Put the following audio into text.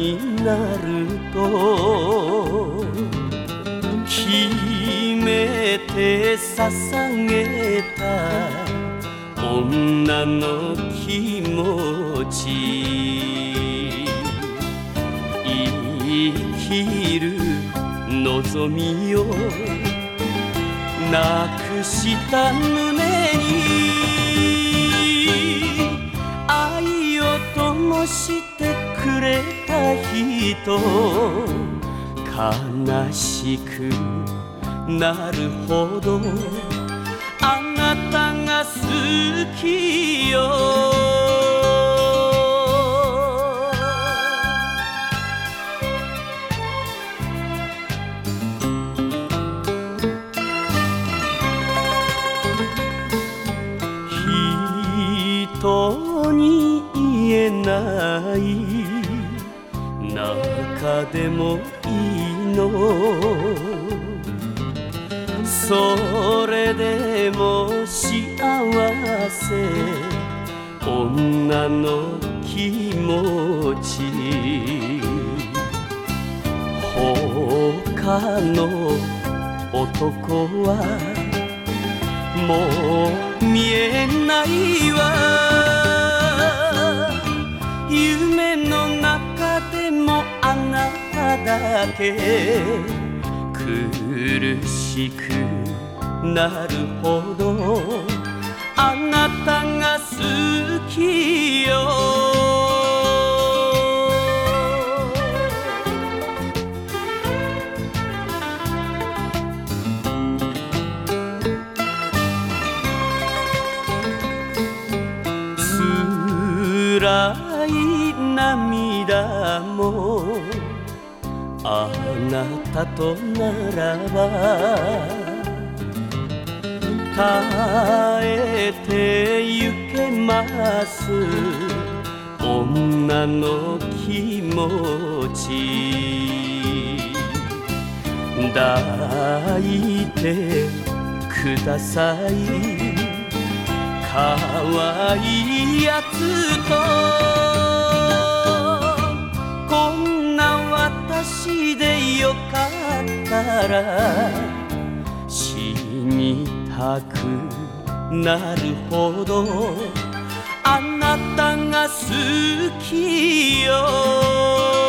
になると決めて捧げた女の気持ち、生きる望みをなくした胸に愛を灯してくれた人、悲しくなるほどあなたが好きよ。人に言えない中でもいいの、それでも幸せ女の気持ち、他の男はもう見えないわ。夢の中でもあなただけ苦しくなるほどあなたが好きよ。辛い涙もあなたとならば耐えてゆけます。女の気持ち抱いてください、かわいいやつと。こんな私でよかったら死にたくなるほどあなたが好きよ。